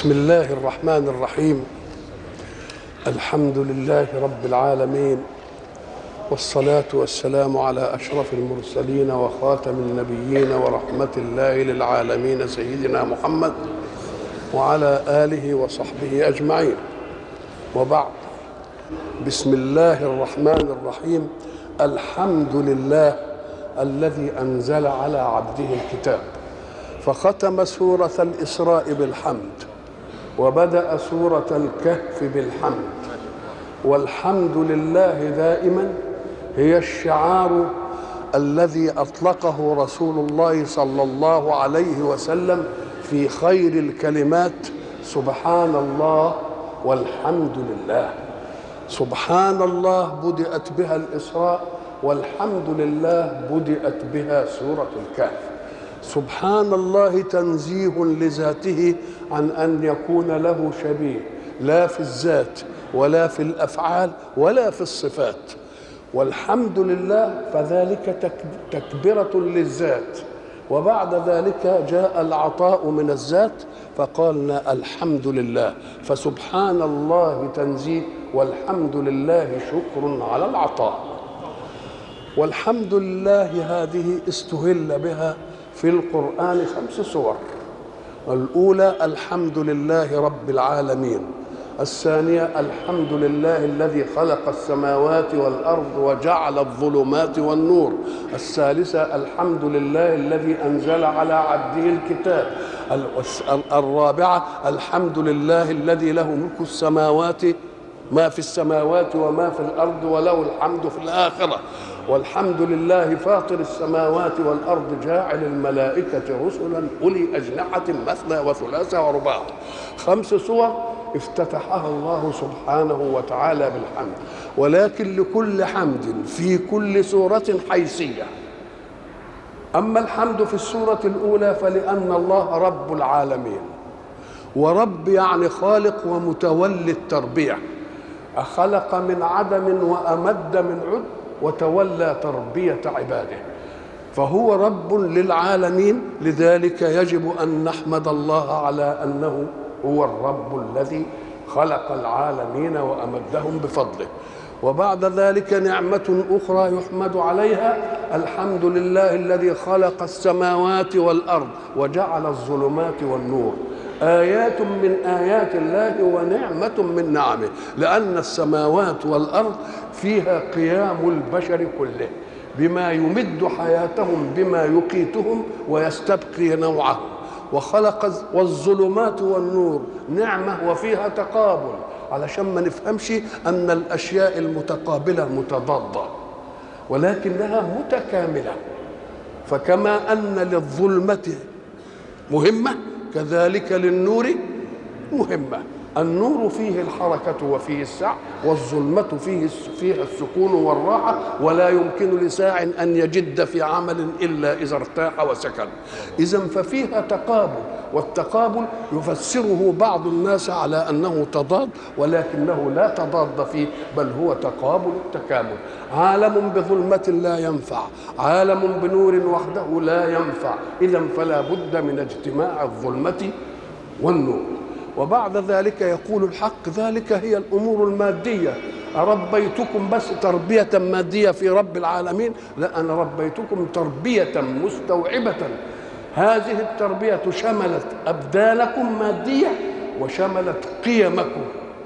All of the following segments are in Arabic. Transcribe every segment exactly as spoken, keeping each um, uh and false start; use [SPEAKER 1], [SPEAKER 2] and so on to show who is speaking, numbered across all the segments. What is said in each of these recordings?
[SPEAKER 1] بسم الله الرحمن الرحيم. الحمد لله رب العالمين، والصلاة والسلام على أشرف المرسلين وخاتم النبيين ورحمة الله للعالمين سيدنا محمد وعلى آله وصحبه أجمعين، وبعد. بسم الله الرحمن الرحيم. الحمد لله الذي أنزل على عبده الكتاب، فختم سورة الإسراء بالحمد، وبدأ سورة الكهف بالحمد. والحمد لله دائما هي الشعار الذي أطلقه رسول الله صلى الله عليه وسلم في خير الكلمات: سبحان الله والحمد لله. سبحان الله بدأت بها الإسراء، والحمد لله بدأت بها سورة الكهف. سبحان الله تنزيه لذاته عن أن يكون له شبيه، لا في الذات ولا في الأفعال ولا في الصفات. والحمد لله فذلك تكبرة للذات، وبعد ذلك جاء العطاء من الذات فقالنا الحمد لله. فسبحان الله تنزيه، والحمد لله شكر على العطاء. والحمد لله هذه استهل بها في القرآن خمس سور. الأولى الحمد لله رب العالمين، الثانية الحمد لله الذي خلق السماوات والأرض وجعل الظلمات والنور، الثالثة الحمد لله الذي أنزل على عبده الكتاب، الرابعة الحمد لله الذي له ملك السماوات، ما في السماوات وما في الأرض وله الحمد في الآخرة، والحمد لله فاطر السماوات والأرض جاعل الملائكة رسلا أولي أجنحة مثنى وثلاث ورباع. خمس سور افتتحها الله سبحانه وتعالى بالحمد، ولكن لكل حمد في كل سورة حيثية. أما الحمد في السورة الأولى فلأن الله رب العالمين، ورب يعني خالق ومتولي التربية، خلق من عدم وأمد من عد وتولى تربية عباده، فهو رب للعالمين. لذلك يجب أن نحمد الله على أنه هو الرب الذي خلق العالمين وأمدهم بفضله. وبعد ذلك نعمة أخرى يحمد عليها: الحمد لله الذي خلق السماوات والأرض وجعل الظلمات والنور. آيات من آيات الله ونعمة من نعمه، لأن السماوات والأرض فيها قيام البشر كله بما يمد حياتهم بما يقيتهم ويستبقي نوعهم. وخلق والظلمات والنور نعمة وفيها تقابل، علشان ما نفهمش أن الأشياء المتقابلة متضادة، ولكنها متكاملة. فكما أن للظلمة مهمة كذلك للنور مهمة. النور فيه الحركة وفيه السعي، والظلمة فيه فيها السكون والراحة، ولا يمكن لساع أن يجد في عمل إلا إذا ارتاح وسكن. إذن ففيها تقابل، والتقابل يفسره بعض الناس على أنه تضاد، ولكنه لا تضاد فيه، بل هو تقابل التكامل. عالم بظلمة لا ينفع، عالم بنور وحده لا ينفع. إذن فلا بد من اجتماع الظلمة والنور. وبعد ذلك يقول الحق: ذلك هي الأمور المادية. أربيتكم بس تربية مادية في رب العالمين؟ لا، أنا ربيتكم تربية مستوعبة. هذه التربية شملت أبدانكم مادية وشملت قيمكم،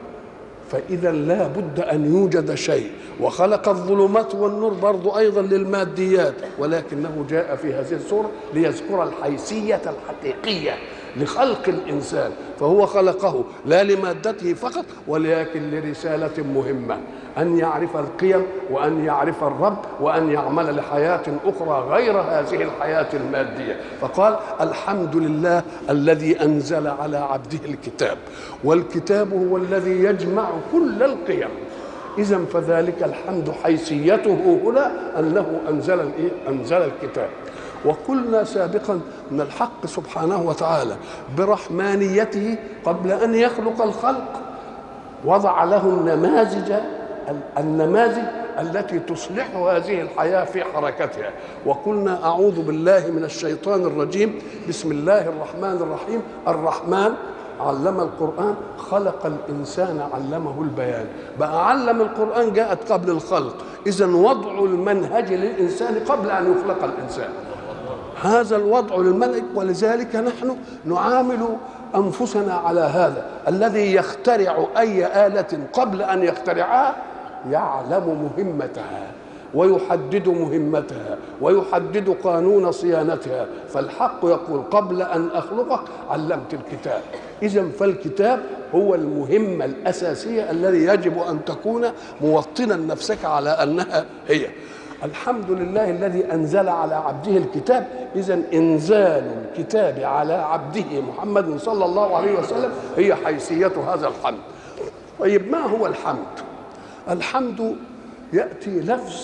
[SPEAKER 1] فإذا لا بد أن يوجد شيء. وخلق الظلمات والنور برضو أيضا للماديات، ولكنه جاء في هذه السورة ليذكر الحيثية الحقيقية لخلق الإنسان، فهو خلقه لا لمادته فقط، ولكن لرسالة مهمة: أن يعرف القيم، وأن يعرف الرب، وأن يعمل لحياة أخرى غير هذه الحياة المادية. فقال: الحمد لله الذي أنزل على عبده الكتاب، والكتاب هو الذي يجمع كل القيم. إذن فذلك الحمد حيثيته هنا أنه أنزل الإيه؟ أنزل الكتاب. وقلنا سابقا أن الحق سبحانه وتعالى برحمانيته قبل أن يخلق الخلق وضع له النماذج النماذج التي تصلح هذه الحياة في حركتها. وقلنا أعوذ بالله من الشيطان الرجيم، بسم الله الرحمن الرحيم. الرحمن علم القرآن، خلق الإنسان علمه البيان. بقى علم القرآن جاءت قبل الخلق، إذن وضع المنهج للإنسان قبل أن يخلق الإنسان. هذا الوضع للمنهج، ولذلك نحن نعامل أنفسنا على هذا. الذي يخترع أي آلة قبل أن يخترعها يعلم مهمتها ويحدد مهمتها ويحدد قانون صيانتها. فالحق يقول قبل أن أخلقك علمت الكتاب. إذن فالكتاب هو المهمة الأساسية الذي يجب أن تكون موطنا نفسك على أنها هي. الحمد لله الذي أنزل على عبده الكتاب. إذن إنزال الكتاب على عبده محمد صلى الله عليه وسلم هي حيثية هذا الحمد. طيب، ما هو الحمد؟ الحمد يأتي لفظ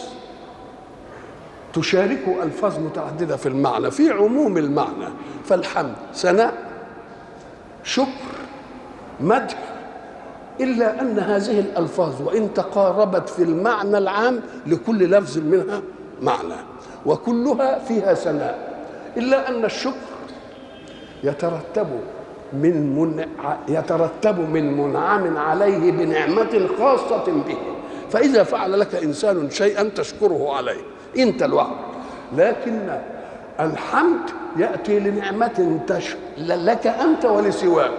[SPEAKER 1] تشاركه ألفاظ متعددة في المعنى، في عموم المعنى. فالحمد ثناء، شكر، مدح، إلا أن هذه الألفاظ وإن تقاربت في المعنى العام لكل لفظ منها معنى وكلها فيها ثناء، إلا أن الشكر يترتب من من يترتب من منعم عليه بنعمة خاصة به. فإذا فعل لك إنسان شيئا تشكره عليه أنت لوحدك، لكن الحمد يأتي لنعمة تش... لك أنت ولسواك،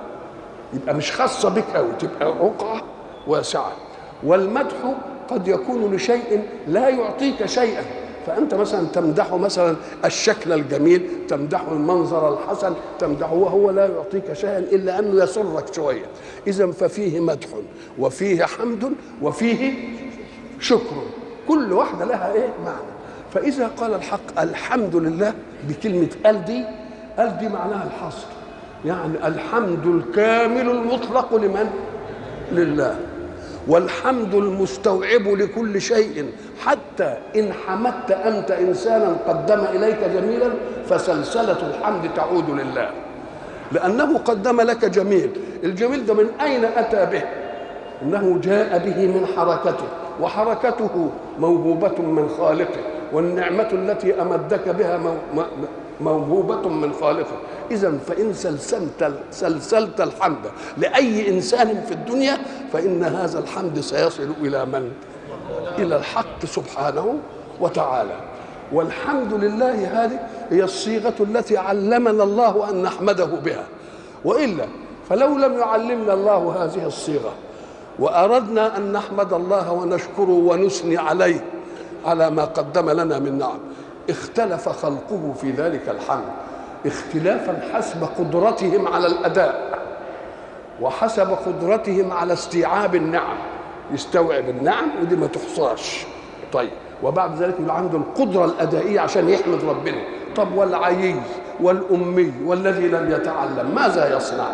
[SPEAKER 1] يبقى مش خاصة بك أو تبقى رقعة واسعة. والمدح قد يكون لشيء لا يعطيك شيئا، فأنت مثلا تمدحه مثلا الشكل الجميل، تمدحه المنظر الحسن، تمدحه وهو لا يعطيك شيئا إلا أنه يسرك شوية. إذن ففيه مدح وفيه حمد وفيه شكر، كل واحدة لها إيه معنى. فإذا قال الحق الحمد لله بكلمة ال دي، ال دي معناها الحصر، يعني الحمد الكامل المطلق لمن؟ لله. والحمد المستوعب لكل شيء، حتى إن حمدت أنت إنسانا قدم إليك جميلا فسلسلة الحمد تعود لله، لأنه قدم لك جميل. الجميل ده من أين أتى به؟ إنه جاء به من حركته، وحركته موهوبة من خالقه، والنعمة التي أمدك بها موهوبة من خالقه. إذن فإن سلسلت, سلسلت الحمد لأي إنسان في الدنيا فإن هذا الحمد سيصل إلى من؟ إلى الحق سبحانه وتعالى. والحمد لله هذه هي الصيغة التي علمنا الله أن نحمده بها، وإلا فلو لم يعلمنا الله هذه الصيغة وأردنا أن نحمد الله ونشكره ونثني عليه على ما قدم لنا من نعم، اختلف خلقه في ذلك الحمد اختلافا حسب قدرتهم على الأداء وحسب قدرتهم على استيعاب النعم. يستوعب النعم ودي ما تحصاش. طيب، وبعد ذلك يبقى عنده القدرة الأدائية عشان يحمد ربنا. طب والعيي والأمي والذي لم يتعلم ماذا يصنع؟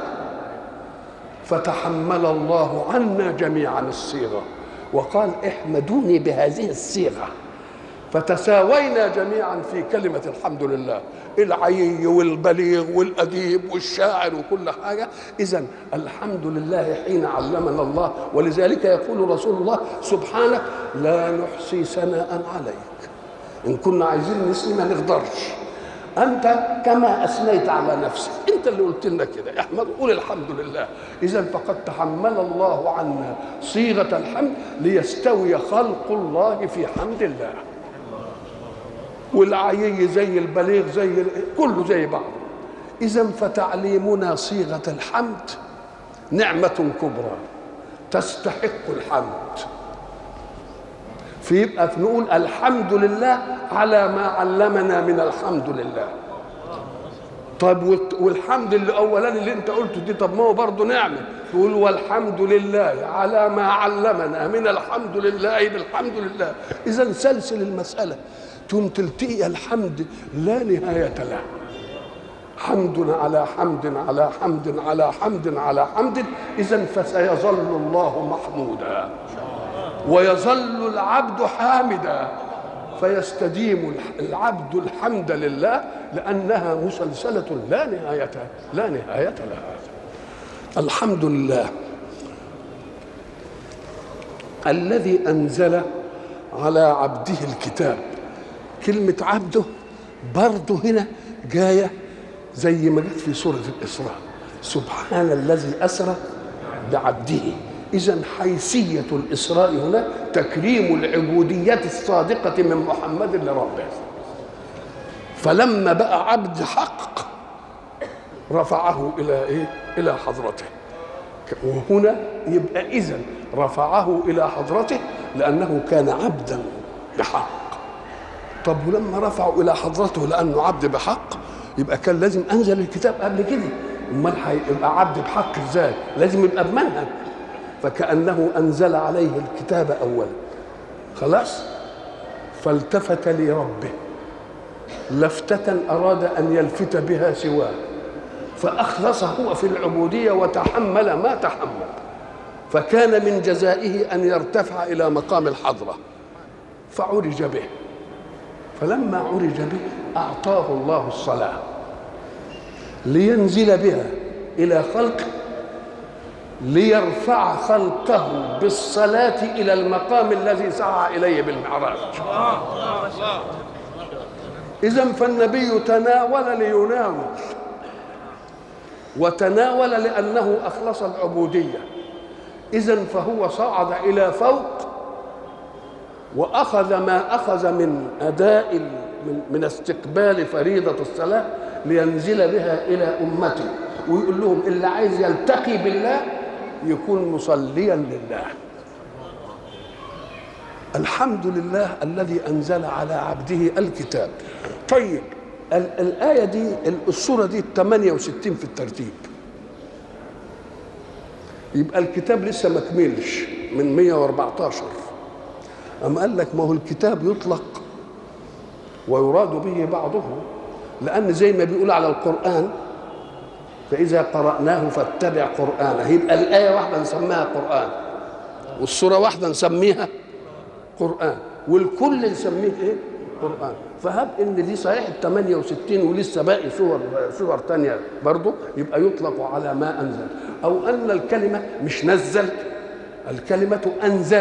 [SPEAKER 1] فتحمل الله عنا جميعا الصيغة وقال احمدوني بهذه الصيغة، فتساوينا جميعا في كلمة الحمد لله، العيي والبليغ والأديب والشاعر وكل حاجة. إذن الحمد لله حين علمنا الله. ولذلك يقول رسول الله سبحانك لا نحصي ثناء عليك. إن كنا عايزين نسمي ما نقدرش، أنت كما أثنيت على نفسك، أنت اللي قلت لنا كده احمد قول الحمد لله. إذن فقد تحمل الله عنا صيغة الحمد ليستوي خلق الله في حمد الله، والعيي زي البليغ زي كله زي بعض. إذن فتعليمنا صيغة الحمد نعمة كبرى تستحق الحمد. فيبقى نقول الحمد لله على ما علمنا من الحمد لله. طب والحمد اللي أولاني اللي أنت قلته دي، طب ما هو برضه نعمة. تقول والحمد لله على ما علمنا من الحمد لله بالحمد لله. إذن سلسل المسألة ثم تلتقي الحمد لا نهاية له، حمد على حمد على حمد على حمد على حمد. إذن فسيظل الله محمودا ويظل العبد حامدا، فيستديم العبد الحمد لله لأنها مسلسلة لا نهاية لا نهاية لها. الحمد لله الذي أنزل على عبده الكتاب. كلمة عبده برضه هنا جاية زي ما جت في سورة الإسراء، سبحان الذي أسرى بعبده. إذن حيثية الإسراء هنا تكريم العبودية الصادقة من محمد لربه. فلما بقى عبد حق رفعه إلى إيه؟ إلى حضرته. وهنا يبقى إذن رفعه إلى حضرته لأنه كان عبدا بحق. طب ولما رفعه إلى حضرته لأنه عبد بحق يبقى كان لازم أنزل الكتاب قبل كده. أمال هيبقى عبد بحق إزاي؟ لازم يبقى بمنهج. فكأنه أنزل عليه الكتاب أولا. خلاص؟ فالتفت لربه لفتة أراد أن يلفت بها سواه، فأخلص هو في العبودية وتحمل ما تحمل. فكان من جزائه أن يرتفع إلى مقام الحضرة فعرج به. فلما عرج به أعطاه الله الصلاة لينزل بها إلى خلقه، ليرفع خلقه بالصلاة إلى المقام الذي سعى إليه بالمعراج. إذن فالنبي تناول ليناول، وتناول لأنه أخلص العبودية. إذن فهو صعد إلى فوق وأخذ ما أخذ من أداء من, من استقبال فريضة الصلاة لينزل بها إلى أمته، ويقول لهم اللي عايز يلتقي بالله يكون مصليا لله. الحمد لله الذي أنزل على عبده الكتاب. طيب الآية دي السورة دي ثمانية وستين في الترتيب، يبقى الكتاب لسه ما كملش من مئة وأربعة عشر. أما قال لك ما هو الكتاب يطلق ويراد به بعضه، لأن زي ما بيقول على القرآن فإذا قرأناه فاتبع قرآنه، يبقى الآية واحدة نسميها قرآن والسورة واحدة نسميها قرآن والكل نسميه إيه؟ قرآن. فهب إن دي صحيح الثمانية وستين ولسه باقي سور سور تانية برضه، يبقى يطلق على ما أنزل، أو أن الكلمة مش نزل، الكلمة أنزل.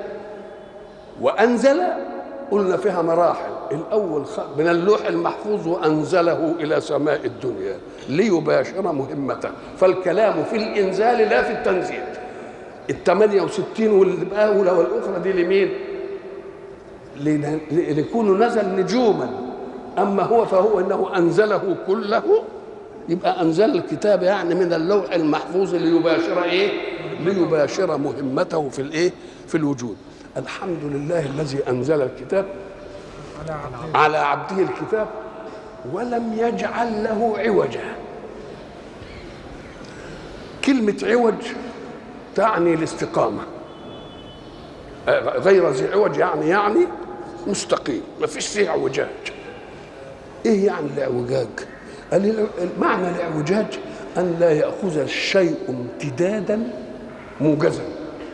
[SPEAKER 1] وأنزل قلنا فيها مراحل، الأول من اللوح المحفوظ وأنزله إلى سماء الدنيا ليباشر مهمته. فالكلام في الإنزال لا في التنزيل. الثمانية وستين والأولى والأخرى دي لمين؟ ليكون نزل نجوما. أما هو فهو إنه أنزله كله، يبقى أنزل الكتاب يعني من اللوح المحفوظ ليباشر إيه؟ ليباشر مهمته في الإيه؟ في الوجود. الحمد لله الذي أنزل الكتاب على عبده الكتاب ولم يجعل له عوجا. كلمة عوج تعني الاستقامة، غير ذي عوج يعني يعني مستقيم، ما فيش فيه اعوجاج. ايه يعني الاعوجاج؟ قال معنى الاعوجاج ان لا ياخذ الشيء امتدادا موجزا،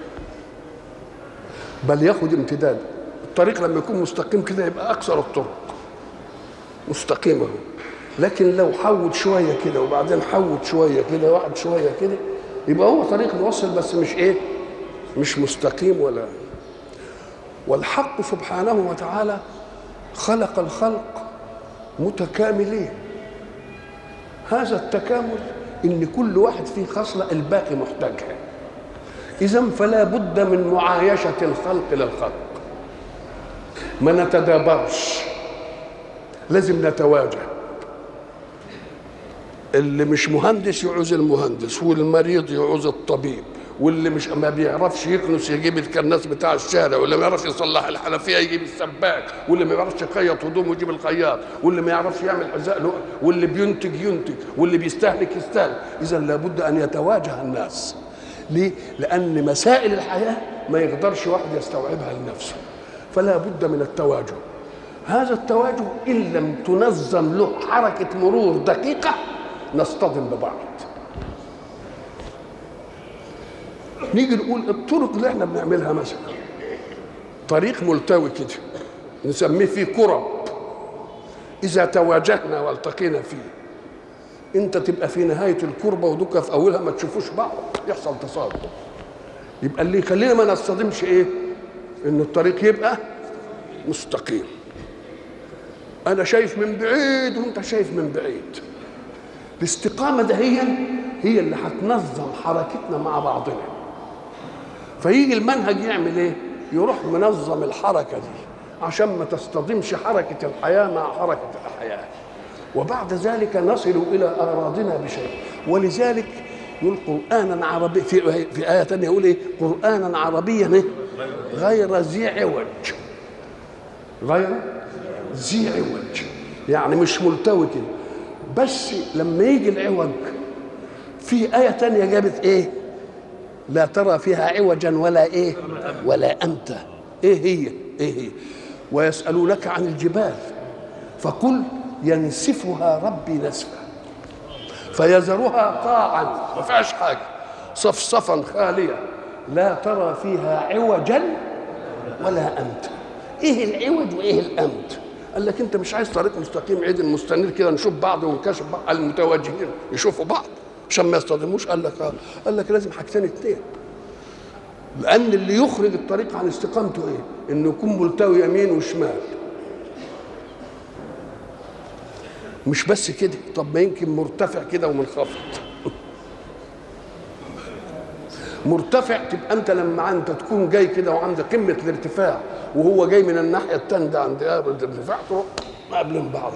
[SPEAKER 1] بل ياخذ امتدادا. الطريق لما يكون مستقيم كده يبقى اكثر الطرق مستقيمه، لكن لو حود شويه كده وبعدين حود شويه كده واحد شويه كده يبقى هو طريق موصل بس مش ايه؟ مش مستقيم. ولا والحق سبحانه وتعالى خلق الخلق متكاملين. هذا التكامل ان كل واحد فيه خصله الباقي محتاجها. اذا فلا بد من معايشه الخلق للخلق، ما نتدابرش، لازم نتواجه. اللي مش مهندس يعوز المهندس، والمريض يعوز الطبيب، واللي مش ما بيعرفش يكنس يجيب الكناس بتاع الشارع، واللي ما يعرفش يصلح الحنفيه يجيب السباك، واللي ما يعرفش يخيط هدومه يجيب الخياط، واللي ما يعرفش يعمل حذاء له، واللي بينتج ينتج، واللي بيستهلك يستهلك. اذا لابد ان يتواجه الناس. ليه؟ لان مسائل الحياه ما يقدرش واحد يستوعبها لنفسه، فلا بد من التواجه. هذا التواجه ان لم تنظم له حركه مرور دقيقه نصطدم ببعض. نيجي نقول الطرق اللي احنا بنعملها مثلا طريق ملتوي كده نسميه فيه كرب، اذا تواجهنا والتقينا فيه انت تبقى في نهايه الكربه ودك في اولها ما تشوفوش بعض يحصل تصادم. يبقى اللي يخلينا ما نصطدمش ايه؟ ان الطريق يبقى مستقيم، انا شايف من بعيد وانت شايف من بعيد. الاستقامه ده هي هي اللي هتنظم حركتنا مع بعضنا. فيجي المنهج يعمل ايه؟ يروح منظم الحركه دي عشان ما تصطدمش حركه الحياه مع حركه الحياه، وبعد ذلك نصل الى اغراضنا بشيء. ولذلك يقول قرانا عربي في في ايه ثانيه يقول ايه؟ قرانا عربيا إيه؟ غير ذي عوج. غير ذي عوج يعني مش ملتوي كده. بس لما يجي العوج في آية تانية جابت إيه؟ لا ترى فيها عوجا ولا إيه؟ ولا أمتا. إيه هي؟ إيه هي؟ ويسألونك عن الجبال فقل ينسفها ربي نسفا فيذرها قاعا ما فيهاش حاجة صفصفا خالية لا ترى فيها عوجا ولا أمتا. إيه العوج وإيه الأمت؟ قال لك أنت مش عايز طريق مستقيم عدل مستنير كده نشوف بعض ونكشف بعض المتوجهين يشوفوا بعض عشان ما يصطدموش. قال لك آه. قال لك لازم حاجتين اتنين، لأن اللي يخرج الطريق عن استقامته إيه؟ إنه يكون ملتوي يمين وشمال. مش بس كده، طب ما يمكن مرتفع كده ومنخفض. مرتفع تبقى أنت لما أنت تكون جاي كده وعند قمة الارتفاع وهو جاي من الناحية التانية عند الارتفاع تروح قابلين بعض.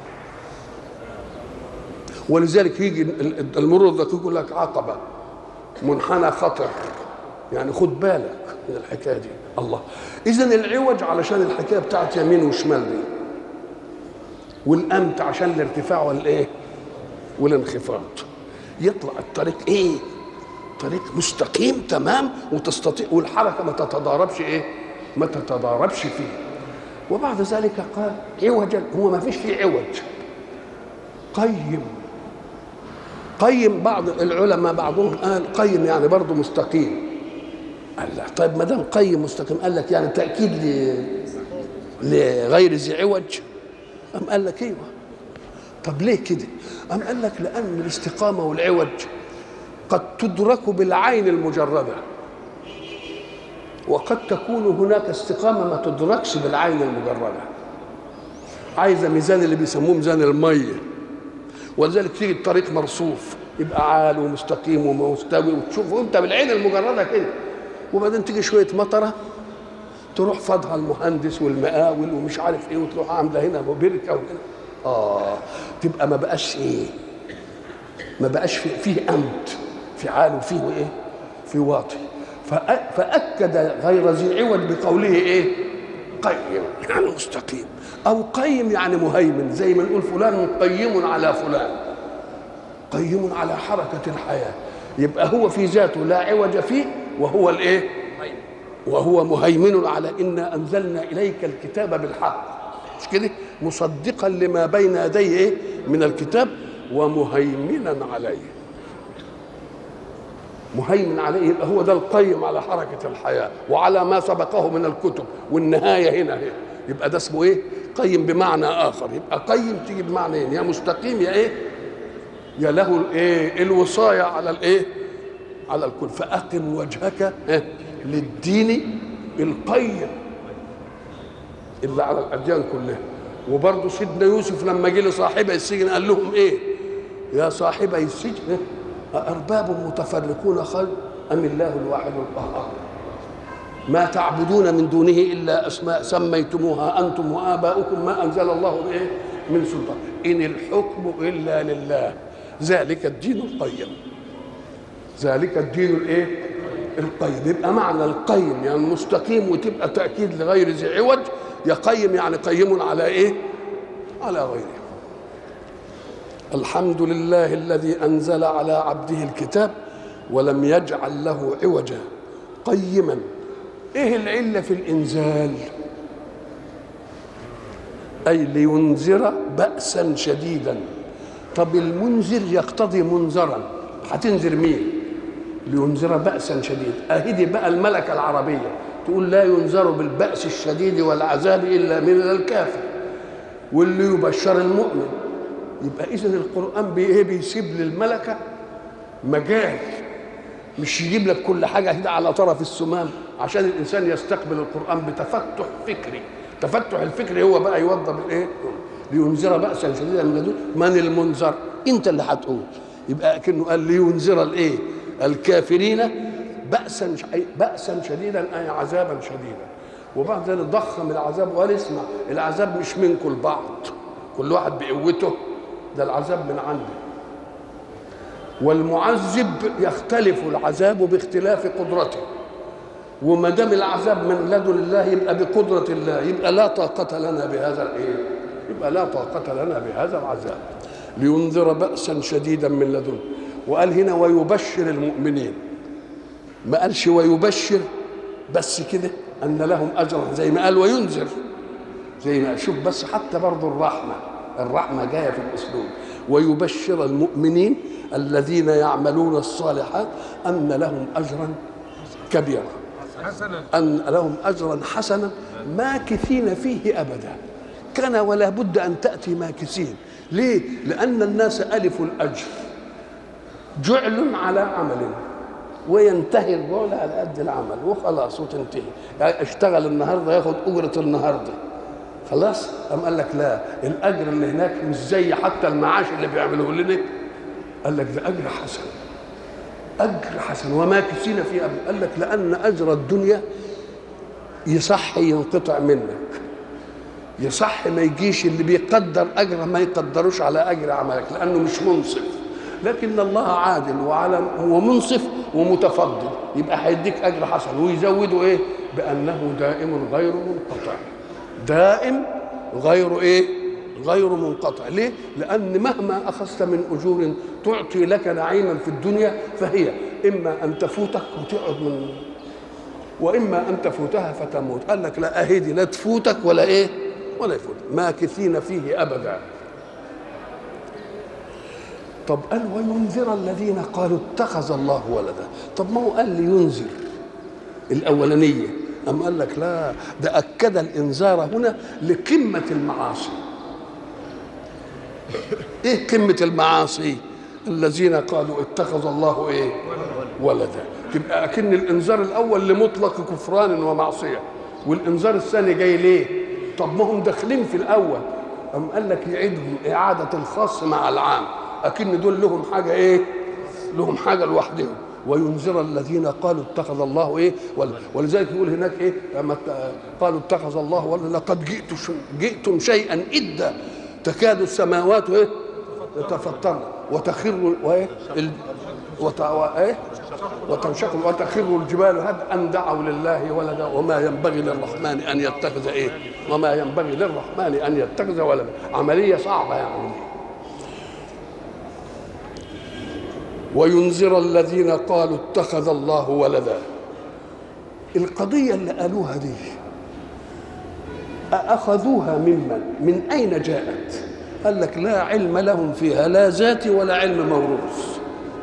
[SPEAKER 1] ولذلك يجي المرور ده يقول لك عقبة منحنى خطر، يعني خد بالك من الحكايه دي. الله، اذا العوج علشان الحكايه بتاعت يمين وشمال دي، والامت عشان الارتفاع والايه والانخفاض. يطلع الطريق ايه؟ طريق مستقيم تمام وتستطيع والحركه ما تتضاربش ايه؟ ما تتضاربش فيه. وبعد ذلك قال عوجا، هو ما فيش فيه عوج. قيم قيم بعض العلماء بعضهم قال قيم يعني برضه مستقيم. قال لا طيب ما دام قيم مستقيم قال لك يعني تاكيد لغير ذي عوج. أم قال لك ايوه. طب ليه كده؟ أم قال لك لأن الاستقامة والعوج قد تدرك بالعين المجردة، وقد تكون هناك استقامة ما تدركش بالعين المجردة، عايزة ميزان اللي بيسموه ميزان المية. ولذلك تيجي الطريق مرصوف يبقى عال ومستقيم ومستوي وتشوفه انت بالعين المجرده كده، وبعدين تيجي شويه مطره تروح فاضها المهندس والمقاول ومش عارف ايه وتروح عامله هنا بركه وهنا اه تبقى ما بقاش ايه؟ ما بقاش فيه, فيه امت، في عال وفيه ايه؟ في واطي. فاكد غير ذي عوج بقوله ايه؟ قيم يعني مستقيم، او قيم يعني مهيمن، زي ما نقول فلان قيم على فلان، قيم على حركه الحياه. يبقى هو في ذاته لا عوج فيه، وهو الايه؟ وهو مهيمن على انا انزلنا اليك الكتاب بالحق، مش كده؟ مصدقا لما بين يديه ايه؟ من الكتاب ومهيمنا عليه. مهيمن عليه يبقى هو ده القيم على حركه الحياه وعلى ما سبقه من الكتب، والنهايه هنا هي. يبقى ده اسمه ايه؟ قيم بمعنى اخر. يبقى قيم تيجي بمعنيين، يا مستقيم يا ايه؟ يا له الايه؟ الوصايه على الايه؟ على الكل. فاقم وجهك إيه؟ للدين القيم اللي على الاديان كلها. وبرضه سيدنا يوسف لما جه لصاحبي السجن قال لهم ايه؟ يا صاحبي السجن إيه؟ أأرباب متفرقون خير أم الله الواحد القهار ما تعبدون من دونه إلا أسماء سميتموها أنتم وآباؤكم ما أنزل الله بإيه من سلطان إن الحكم إلا لله ذلك الدين القيم. ذلك الدين الإيه؟ القيم. يبقى معنى القيم يعني مستقيم، وتبقى تأكيد لغير ذي عوج. يا قيم يعني قيم على إيه؟ على غيره. الحمد لله الذي أنزل على عبده الكتاب ولم يجعل له عوجا قيما. إيه العلة في الإنزال؟ أي لينذر بأسا شديدا. طب المنذر يقتضي منذرا، هتنذر مين؟ لينذر بأسا شديدا. أهدي بقى الملكة العربية تقول لا ينذر بالبأس الشديد والعذاب إلا من الكافر، واللي يبشر المؤمن. يبقى إذن القرآن بإيه؟ بيسيب للملكة مجال، مش يجيب لك كل حاجة كده على طرف السمام، عشان الإنسان يستقبل القرآن بتفتح فكري. تفتح الفكري هو بقى يوضب الإيه؟ لينذر بأسا شديدا من لدن من المنذر. أنت اللي هتقول يبقى كأنه قال لينذر الايه الكافرين بأسا بأسا شديدا أي عذابا شديدا. وبعد ذلك ضخم العذاب وقال اسمع العذاب مش منكم البعض كل واحد بقوته، ده العذاب من عنده. والمعذب يختلف العذاب باختلاف قدرته، وما دام العذاب من لدن الله يبقى بقدرة الله، يبقى لا طاقة لنا بهذا الايه؟ يبقى لا طاقة لنا بهذا العذاب. لينذر بأسا شديدا من لدنه. وقال هنا ويبشر المؤمنين، ما قالش ويبشر بس كده أن لهم أجرا زي ما قال وينذر، زي ما شوف بس حتى برضو الرحمة الرحمة جاية في الأسلوب. ويبشر المؤمنين الذين يعملون الصالحات أن لهم أجرا كبيرا، أن لهم أجرا حسنا ماكثين فيه أبدا. كان ولا بد أن تأتي ماكثين. ليه؟ لأن الناس ألفوا الأجر جعل على عمل وينتهي الجعل على قد العمل وخلاص وتنتهي. يعني اشتغل النهارده ياخد أجرة النهارده خلاص. أم قال لك لا، الأجر اللي هناك مش زي حتى المعاش اللي بيعملوه لنا. قال لك ده أجر حسن، أجر حسن وماكثين فيه أبدا. قال لك لأن أجر الدنيا يصح ينقطع منك، يصح ما يجيش اللي بيقدر أجره ما يقدروش على أجر عملك لأنه مش منصف. لكن الله عادل وعلم ومنصف ومتفضل، يبقى هيديك أجر حسن ويزوده إيه؟ بأنه دائم غير منقطع. دائم غير إيه؟ غير منقطع. ليه؟ لأن مهما أخذت من أجور تعطي لك نعيما في الدنيا فهي إما أن تفوتك وتقعد من، وإما أن تفوتها فتموت. قال لك لا أهدي لا تفوتك ولا إيه؟ ولا يفوت، ماكثين فيه أبدا. طب قال وينذر الذين قالوا اتخذ الله ولدا. طب ما هو قال لي ينذر الأولانية، أم قال لك لا، ده أكد الإنذار هنا لقمة المعاصي. إيه قمة المعاصي؟ الذين قالوا اتخذ الله إيه؟ ولدا. تبقى أكن الإنذار الأول لمطلق كفران ومعصية، والإنذار الثاني جاي ليه؟ طب ما هم داخلين في الأول، أم قال لك يعيدهم إعادة الخاص مع العام، أكن دول لهم حاجة إيه؟ لهم حاجة لوحدهم. وينذر الذين قالوا اتخذ الله إيه؟ ولذلك يقول هناك إيه؟ لما قالوا اتخذ الله ولدا لقد جئتم جئتم شيئا إدا تكاد السماوات إيه؟ يتفطرن وتخر وإيه؟ وإيه؟ وتنشق وتخر الجبال هدأ أن دعوا لله ولدا وما ينبغي للرحمن أن يتخذ إيه؟ وما ينبغي للرحمن أن يتخذ ولدا. عملية صعبة يعني. وينذر الذين قالوا اتخذ الله ولدا. القضية اللي قالوها دي أخذوها ممن؟ من أين جاءت؟ قال لك لا علم لهم فيها، لا ذاتي ولا علم موروث.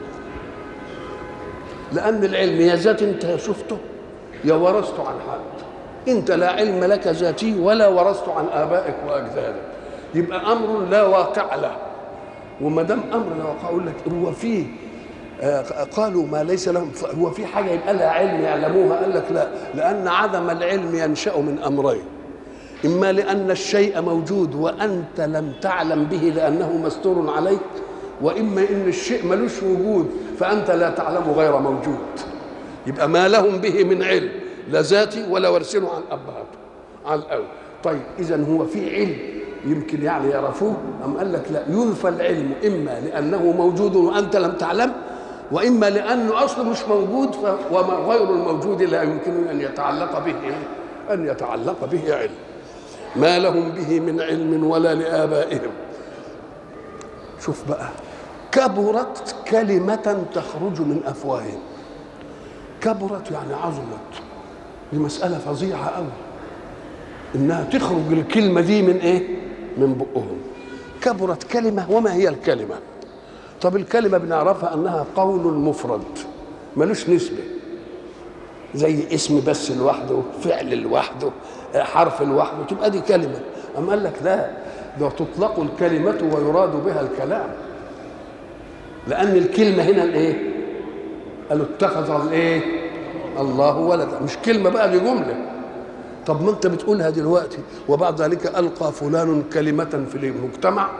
[SPEAKER 1] لأن العلم يا ذات أنت شفته يا ورثته عن حد، أنت لا علم لك ذاتي ولا ورثته عن آبائك وأجدادك، يبقى أمر لا واقع له. وما دام أمر لا واقع أقول لك هو فيه قالوا ما ليس لهم، هو في حاجة يبقى لها علم يعلموها؟ قال لك لا، لأن عدم العلم ينشأ من أمرين: إما لأن الشيء موجود وأنت لم تعلم به لأنه مستور عليك، وإما إن الشيء ملوش وجود فأنت لا تعلم غير موجود. يبقى ما لهم به من علم لا ذاتي ولا ورثينه عن أبهاتهم على الأول. طيب إذن هو في علم يمكن يعني يعرفوه؟ أم قال لك لا، ينفى العلم إما لأنه موجود وأنت لم تعلم، وإما لأنه أصله مش موجود وما غير الموجود لا يمكن أن يتعلق به أن يتعلق به علم. ما لهم به من علم ولا لآبائهم. شوف بقى، كبرت كلمة تخرج من أفواههم. كبرت يعني عظمت، دي مسألة فظيعة أوي إنها تخرج الكلمة دي من إيه؟ من بقهم. كبرت كلمة. وما هي الكلمة؟ طب الكلمة بنعرفها أنها قول مفرد ملوش نسبة، زي اسم بس لوحده، فعل لوحده، حرف لوحده، تبقى دي كلمة. أما قال لك لا، ده تطلق الكلمة ويراد بها الكلام، لأن الكلمة هنا الإيه؟ قالوا اتخذ الإيه؟ الله ولدا، مش كلمة بقى، دي جملة. طب ما أنت بتقولها دلوقتي وبعد ذلك ألقى فلان كلمة في المجتمع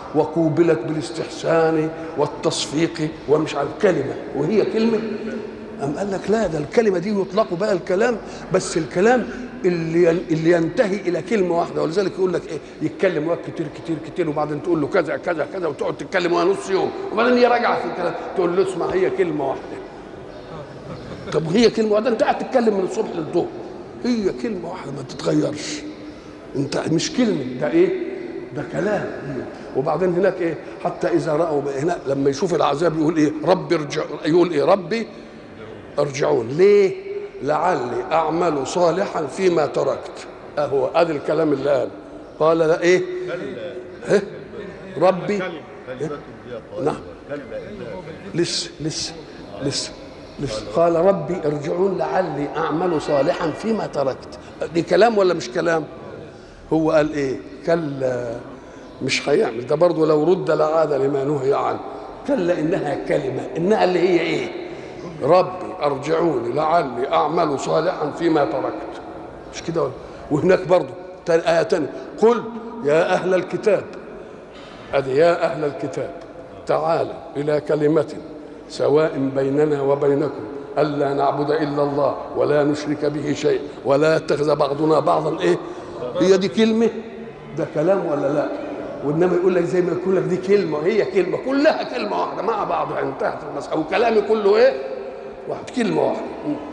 [SPEAKER 1] وقوبلت بالاستحسان والتصفيق ومش عارف كلمه وهي كلمه. أم قال لك لا، ده الكلمه دي يطلق بقى الكلام، بس الكلام اللي اللي ينتهي الى كلمه واحده. ولذلك يقول لك ايه، يتكلم وقت كتير كتير كتير وبعدين تقول له كذا كذا كذا وتقعد تتكلم وهي نص يوم وبعدين هي راجعه في الكلام تقول له اسمع هي كلمه واحده. طب وهي كلمه واحده، انت قاعد تتكلم من الصبح للظهر، هي كلمه واحده ما تتغيرش، انت مش كلمه، ده ايه؟ ده كلام. وبعدين هناك ايه، حتى اذا راوا هنا لما يشوف العذاب يقول ايه، ربي ارجع، يقول ايه، ربي ارجعون. ليه؟ لعلي اعمل صالحا فيما تركت. اهو ادي الكلام اللي قال. قال لا ايه, إيه؟ ربي إيه؟ نعم لسه لسه لسه لسه قال ربي ارجعون لعلي اعمل صالحا فيما تركت. دي كلام ولا مش كلام؟ هو قال ايه؟ كلا مش هيعمل ده برضه، لو رد لعاد لما نهي عنه. كلا انها كلمه، انها اللي هي ايه؟ ربي ارجعوني لعلي اعمل صالحا فيما تركت. مش كده؟ وهناك برضه آية تانية، قل يا اهل الكتاب، ادي يا اهل الكتاب تعالى الى كلمه سواء بيننا وبينكم الا نعبد الا الله ولا نشرك به شيء ولا يتخذ بعضنا بعضا ايه. هي دي كلمه؟ ده كلام ولا لا؟ وانما يقول لك زي ما يقول لك دي كلمه، هي كلمه كلها كلمه واحده مع بعضها، انتهت المساله وكلامي كله ايه؟ واحد، كلمه واحده.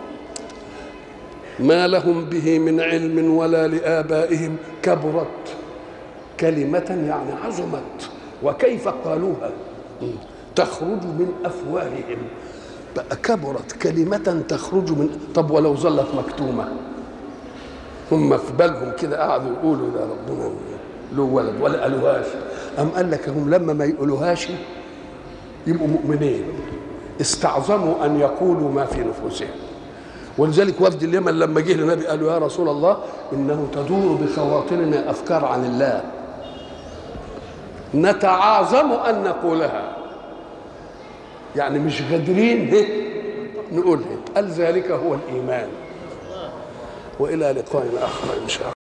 [SPEAKER 1] ما لهم به من علم ولا لآبائهم كبرت كلمة يعني عظمت، وكيف قالوها تخرج من أفواههم. بقى كبرت كلمة تخرج من، طب ولو ظلت مكتومة؟ هم في بالهم كده قعدوا يقولوا ده ربنا له ولد ولا قالوهاش. أم قال لك هم لما ما يقولوهاش يبقوا مؤمنين، استعظموا أن يقولوا ما في نفوسهم. ولذلك وفد اليمن لما جه للنبي قالوا يا رسول الله إنه تدور بخواطرنا أفكار عن الله نتعاظم أن نقولها، يعني مش قادرين نقولها. قال ذلك هو الإيمان. وإلى لقاء آخر إن شاء الله.